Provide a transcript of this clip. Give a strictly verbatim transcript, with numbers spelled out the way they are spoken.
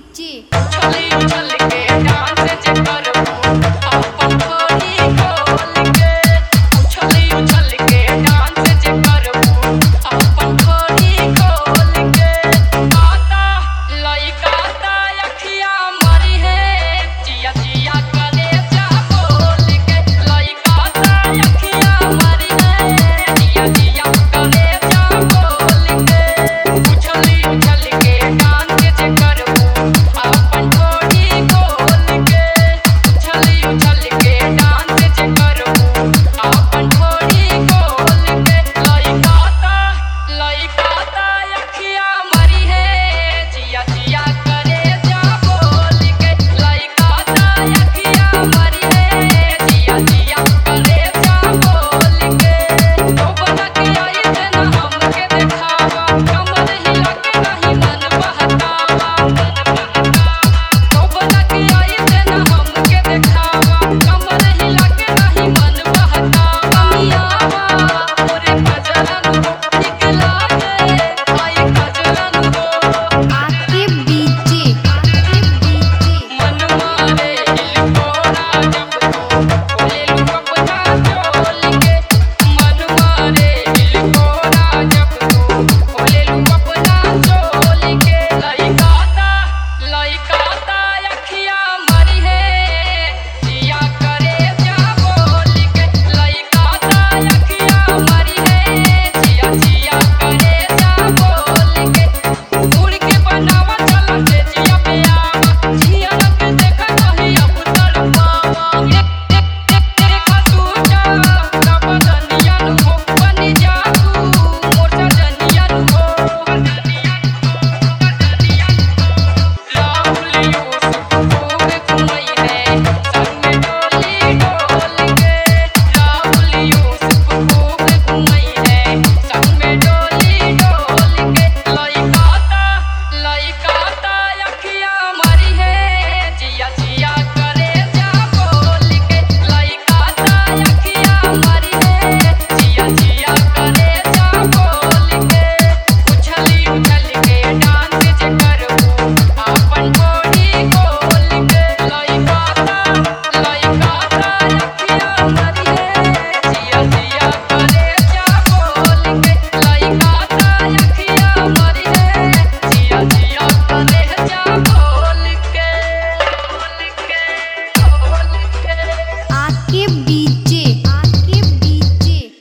DJ उछली उछल के डांस जे करबू अपन खोली खोल के उछली उछल के डांस जे करबू अपन खोली खोल के आता लइका ता अखिया मरी है जिया जिया करे जा बोल के लइका ता अखिया मरी है जिया जिया करे जा बोल के उछली उछल के डांस जे करबू अपन खोली खोल के उछली उछल के डांस जे करबू अपन खोली खोल के लइका ता लइका ता अखिया मरी है जिया जिया करे जा बोल के लइका ता अखिया मरी है जिया जिया करे जा बोल के तो बना के आई थे ना हमके देखावा कमर हिला के नहीं मन बहकावा तो बना के आई थे ना हमके देखावा कमर हिला के नहीं मन बहकावा मियावा मोरे गजरन को निकला के आई गजरन को आके डीजे आके डीजे मन मारे हिलकोरा जब तू ले लू अपना चोल के मन मारे हिलकोरा जब तू ले लू अपना चोल के लइका ता लइका ता अखिया मरी है जिया करे जा बोल के लइका ता अखिया मरी है जिया जिया करे जा बोल के उड़ के बनावा चला से जिया पे आवा जिया के देखा नहीं अब तड़पावा एक एक एक देखा तू जा तब दनिया नु हो बनी जा तू मोर सजनिया नु हो सजनिया राहुल यूसुफ खूब घुमई है संग में डोली डोल के राहुल यूसुफ खूब घुमई है संग में डोली डोल के लइका ता लइका ता अखिया मरी है जिया जिया करे जा बोल के लइका ता अखिया मरी है जिया जिया करे जा बोल के उछली उछल के डांस जे करबू अपन खोली खोल के लइका ता लइका ता अखिया मरी है जिया जिया करे जा बोल के लइका ता अखिया मरी है जिया जिया करे जा बोल के बोल के बोल के आके डीजे